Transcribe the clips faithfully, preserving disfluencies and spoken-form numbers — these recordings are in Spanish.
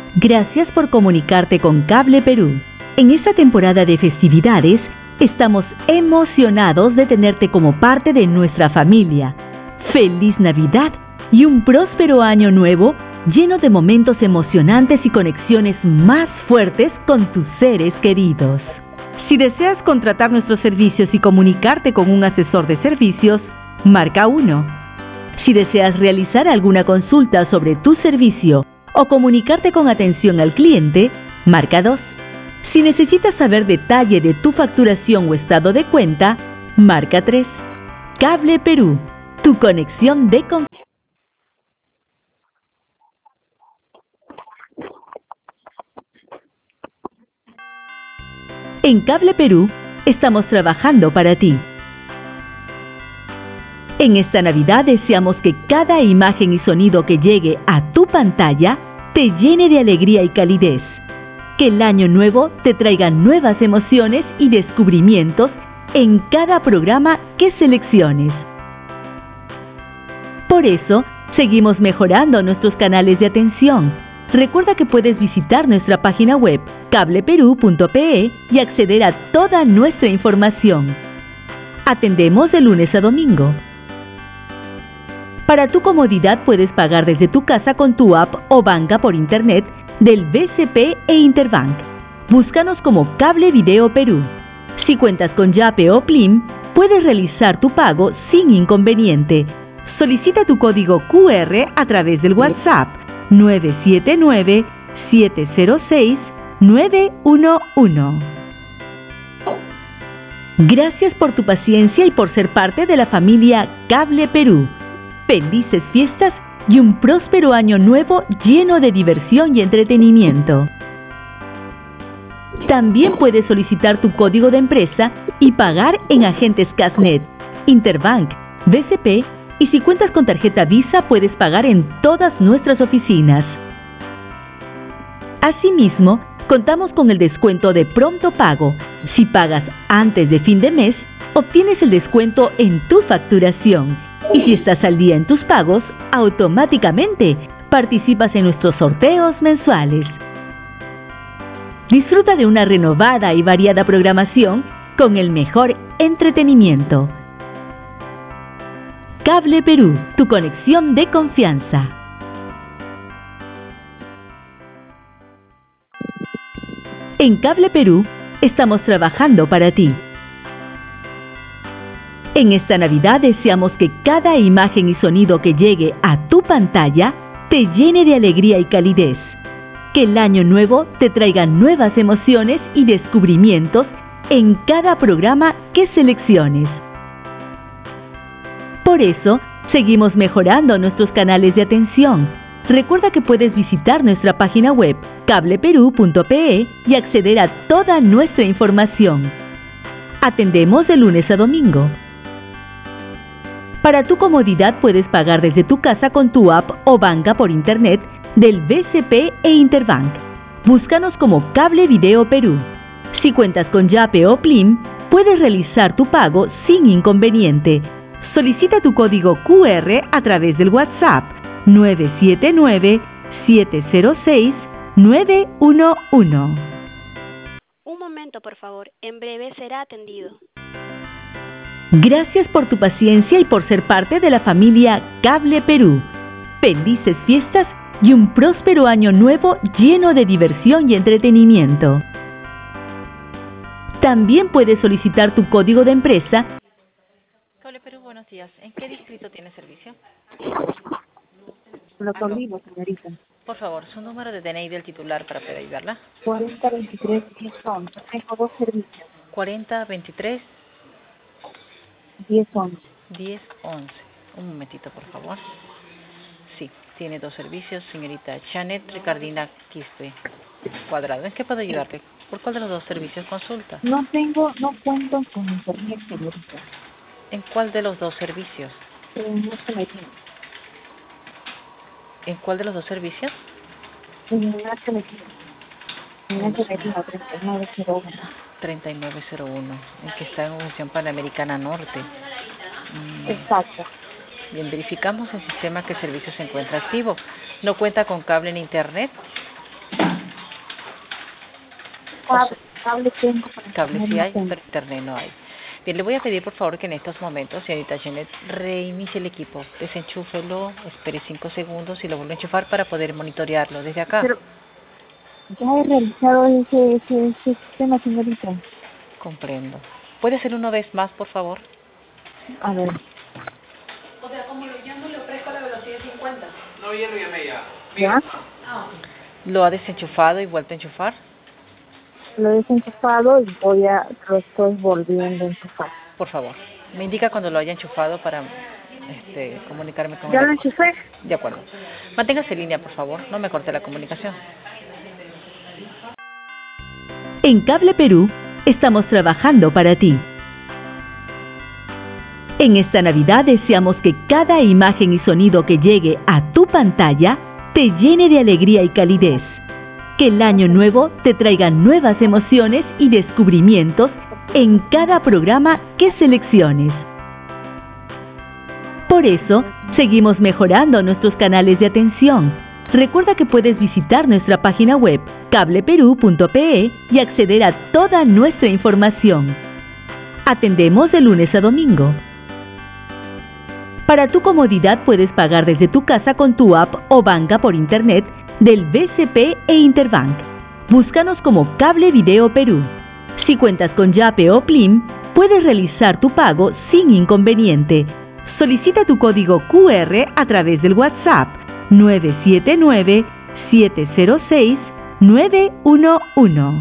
Gracias por comunicarte con Cable Perú. En esta temporada de festividades, estamos emocionados de tenerte como parte de nuestra familia. ¡Feliz Navidad y un próspero año nuevo lleno de momentos emocionantes y conexiones más fuertes con tus seres queridos! Si deseas contratar nuestros servicios y comunicarte con un asesor de servicios, marca uno. Si deseas realizar alguna consulta sobre tu servicio o comunicarte con atención al cliente, marca dos. Si necesitas saber detalle de tu facturación o estado de cuenta, marca tres. Cable Perú, tu conexión de confianza. En Cable Perú, estamos trabajando para ti. En esta Navidad deseamos que cada imagen y sonido que llegue a tu pantalla te llene de alegría y calidez. Que el año nuevo te traiga nuevas emociones y descubrimientos en cada programa que selecciones. Por eso, seguimos mejorando nuestros canales de atención. Recuerda que puedes visitar nuestra página web cable perú punto pe y acceder a toda nuestra información. Atendemos de lunes a domingo. Para tu comodidad puedes pagar desde tu casa con tu app o banca por internet del B C P e Interbank. Búscanos como Cable Video Perú. Si cuentas con Yape o Plim, puedes realizar tu pago sin inconveniente. Solicita tu código Q R a través del WhatsApp nueve siete nueve, siete cero seis, nueve uno uno. Gracias por tu paciencia y por ser parte de la familia Cable Perú. Felices fiestas y un próspero año nuevo lleno de diversión y entretenimiento. También puedes solicitar tu código de empresa y pagar en agentes Casnet, Interbank, B C P y si cuentas con tarjeta Visa puedes pagar en todas nuestras oficinas. Asimismo, contamos con el descuento de pronto pago. Si pagas antes de fin de mes, obtienes el descuento en tu facturación. Y si estás al día en tus pagos, automáticamente participas en nuestros sorteos mensuales. Disfruta de una renovada y variada programación con el mejor entretenimiento. Cable Perú, tu conexión de confianza. En Cable Perú, estamos trabajando para ti. En esta Navidad deseamos que cada imagen y sonido que llegue a tu pantalla te llene de alegría y calidez. Que el año nuevo te traiga nuevas emociones y descubrimientos en cada programa que selecciones. Por eso, seguimos mejorando nuestros canales de atención. Recuerda que puedes visitar nuestra página web cable perú punto pe y acceder a toda nuestra información. Atendemos de lunes a domingo. Para tu comodidad puedes pagar desde tu casa con tu app o banca por internet del B C P e Interbank. Búscanos como Cable Video Perú. Si cuentas con Yape o Plim, puedes realizar tu pago sin inconveniente. Solicita tu código Q R a través del WhatsApp nueve siete nueve, siete cero seis, nueve uno uno. Un momento, por favor. En breve será atendido. Gracias por tu paciencia y por ser parte de la familia Cable Perú. Felices fiestas y un próspero año nuevo lleno de diversión y entretenimiento. También puedes solicitar tu código de empresa. Cable Perú, buenos días. ¿En qué distrito tiene servicio? Doctor Vivo, señorita. Por favor, su número de D N I del titular para poder ayudarla. cuarenta veintitrés diez once. Tengo dos servicios. cuarenta veintitrés diez once. diez once. Un momentito, por favor. Sí, tiene dos servicios, señorita Janet Ricardina Quispe Cuadrado. ¿En qué puedo ayudarte? ¿Por cuál de los dos servicios consulta? No tengo, no cuento con internet, señorita. ¿En cuál de los dos servicios? En no se me tiene. ¿En cuál de los dos servicios? En no se me tiene. En no se me tiene treinta y nueve cero uno. treinta y nueve cero uno, en que está en Unión Panamericana Norte. Mm. Exacto. Bien, verificamos el sistema que el servicio se encuentra activo. ¿No cuenta con cable en internet? Cable, cable tengo para Cable sí internet hay, no tengo. pero internet no hay. Bien, le voy a pedir por favor que en estos momentos, señorita Janet, reinicie el equipo, desenchúfelo, espere cinco segundos y lo vuelva a enchufar para poder monitorearlo desde acá. Pero ya he realizado ese, ese, ese sistema, señorita. Comprendo. ¿Puede hacerlo una vez más, por favor? A ver. O sea, como lo llamo, le ofrezco la velocidad cincuenta. No, ya lo llamé ya. ¿Ya? ¿Lo ha desenchufado y vuelto a enchufar? Lo he desenchufado y voy a, lo estoy volviendo a enchufar. Por favor, me indica cuando lo haya enchufado para este, comunicarme con ¿Ya él. lo enchufé? De acuerdo. Manténgase en línea, por favor. No me corte la comunicación. En Cable Perú estamos trabajando para ti. En esta Navidad deseamos que cada imagen y sonido que llegue a tu pantalla te llene de alegría y calidez. Que el año nuevo te traiga nuevas emociones y descubrimientos en cada programa que selecciones. Por eso, seguimos mejorando nuestros canales de atención. Recuerda que puedes visitar nuestra página web cable perú punto pe y acceder a toda nuestra información. Atendemos de lunes a domingo. Para tu comodidad puedes pagar desde tu casa con tu app o banca por internet del B C P e Interbank. Búscanos como Cable Video Perú. Si cuentas con Yape o Plim, puedes realizar tu pago sin inconveniente. Solicita tu código Q R a través del WhatsApp nueve siete nueve, siete cero seis, nueve uno uno.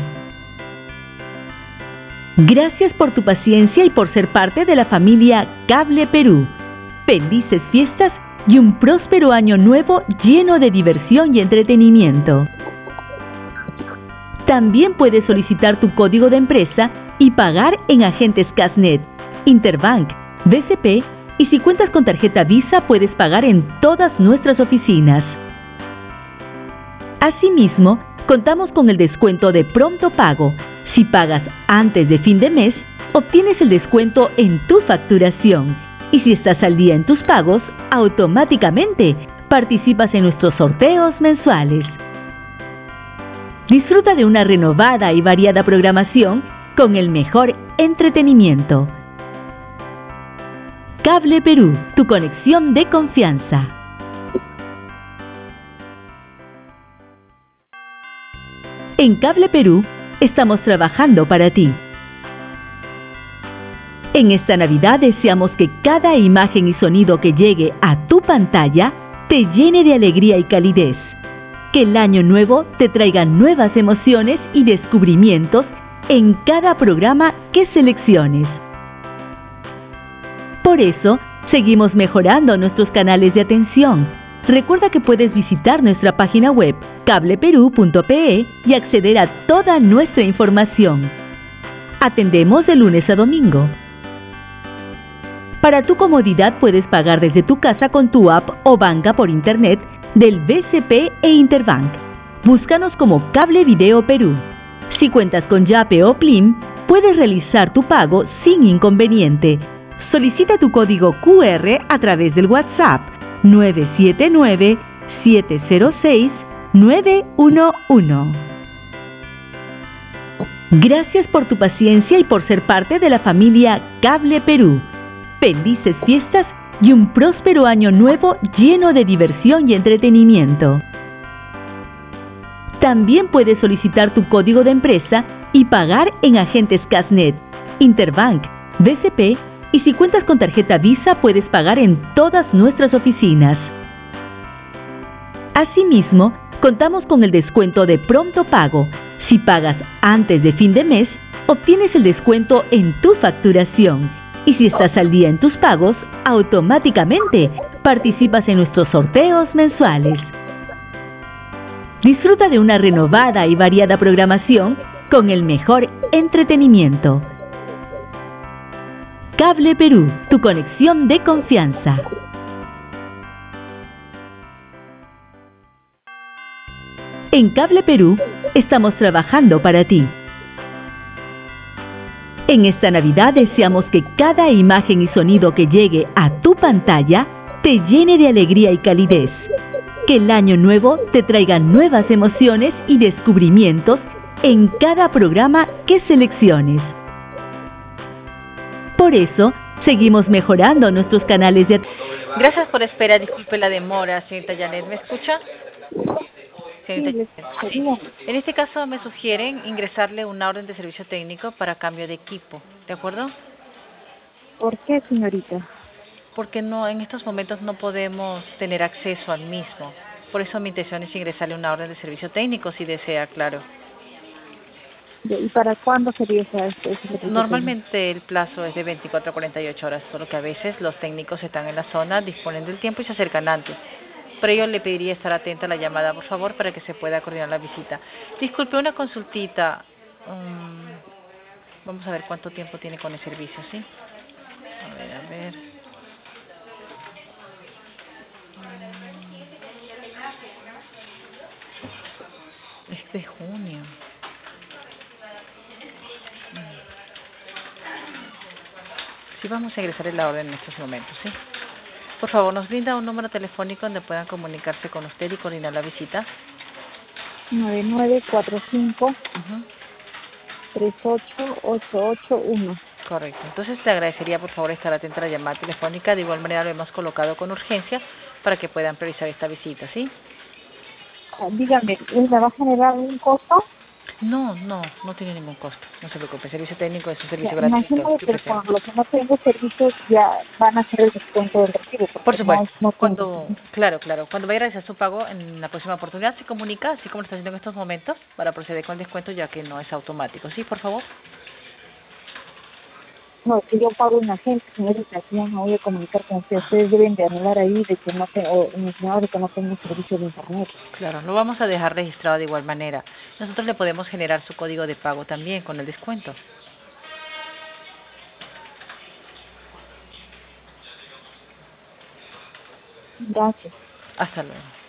Gracias por tu paciencia y por ser parte de la familia Cable Perú. Felices fiestas y un próspero año nuevo lleno de diversión y entretenimiento. También puedes solicitar tu código de empresa y pagar en agentes Casnet, Interbank, B C P y si cuentas con tarjeta Visa puedes pagar en todas nuestras oficinas. Asimismo, contamos con el descuento de pronto pago. Si pagas antes de fin de mes, obtienes el descuento en tu facturación. Y si estás al día en tus pagos, automáticamente participas en nuestros sorteos mensuales. Disfruta de una renovada y variada programación con el mejor entretenimiento. Cable Perú, tu conexión de confianza. En Cable Perú estamos trabajando para ti. En esta Navidad deseamos que cada imagen y sonido que llegue a tu pantalla te llene de alegría y calidez. Que el año nuevo te traiga nuevas emociones y descubrimientos en cada programa que selecciones. Por eso, seguimos mejorando nuestros canales de atención. Recuerda que puedes visitar nuestra página web cable perú punto pe y acceder a toda nuestra información. Atendemos de lunes a domingo. Para tu comodidad puedes pagar desde tu casa con tu app o banca por internet del B C P e Interbank. Búscanos como Cable Video Perú. Si cuentas con Yape o Plim, puedes realizar tu pago sin inconveniente. Solicita tu código Q R a través del WhatsApp nueve siete nueve, siete cero seis, nueve uno uno. Gracias por tu paciencia y por ser parte de la familia Cable Perú. Felices fiestas y un próspero año nuevo lleno de diversión y entretenimiento. También puedes solicitar tu código de empresa y pagar en agentes Casnet, Interbank, B C P y si cuentas con tarjeta Visa puedes pagar en todas nuestras oficinas. Asimismo, contamos con el descuento de pronto pago. Si pagas antes de fin de mes, obtienes el descuento en tu facturación. Y si estás al día en tus pagos, automáticamente participas en nuestros sorteos mensuales. Disfruta de una renovada y variada programación con el mejor entretenimiento. Cable Perú, tu conexión de confianza. En Cable Perú estamos trabajando para ti. En esta Navidad deseamos que cada imagen y sonido que llegue a tu pantalla te llene de alegría y calidez. Que el año nuevo te traiga nuevas emociones y descubrimientos en cada programa que selecciones. Por eso, seguimos mejorando nuestros canales de... Gracias por esperar, disculpe la demora, señorita Janet, ¿me escucha? Señorita Sí, Janet, sí. En este caso me sugieren ingresarle una orden de servicio técnico para cambio de equipo, ¿de acuerdo? ¿Por qué, señorita? Porque no, en estos momentos no podemos tener acceso al mismo. Por eso mi intención es ingresarle una orden de servicio técnico, si desea, claro. ¿Y para cuándo sería esa, ese servicio técnico? Normalmente el plazo es de veinticuatro a cuarenta y ocho horas, solo que a veces los técnicos están en la zona, disponen del tiempo y se acercan antes. Por ello le pediría estar atenta a la llamada, por favor, para que se pueda coordinar la visita. Disculpe, una consultita. Um, vamos a ver cuánto tiempo tiene con el servicio, ¿sí? A ver, a ver. Um, es de junio. Sí, vamos a ingresar en la orden en estos momentos, ¿sí? Por favor, ¿nos brinda un número telefónico donde puedan comunicarse con usted y coordinar la visita? nueve nueve cuatro cinco, Uh-huh. tres ocho ocho ocho uno. Correcto. Entonces le agradecería, por favor, estar atenta a la llamada telefónica. De igual manera lo hemos colocado con urgencia para que puedan priorizar esta visita, ¿sí? Ah, dígame, ¿me va a generar un costo? No, no, no tiene ningún costo. No se preocupe. El servicio técnico es un O sea, servicio gratuito. imagínate que por lo que no tengo servicios ya van a hacer el descuento del recibo, Por porque no, supuesto. no tengo. Cuando, claro, claro. Cuando vaya a realizar su pago en la próxima oportunidad, se comunica, así como lo está haciendo en estos momentos, para proceder con el descuento, ya que no es automático. ¿Sí, por favor? No, si yo pago una agencia, señorita, si yo no voy a comunicar con ustedes, ustedes deben de anular ahí de que no tengo, o mencionar de que no tengo servicio de internet. Claro, lo vamos a dejar registrado de igual manera. Nosotros le podemos generar su código de pago también con el descuento. Gracias. Hasta luego.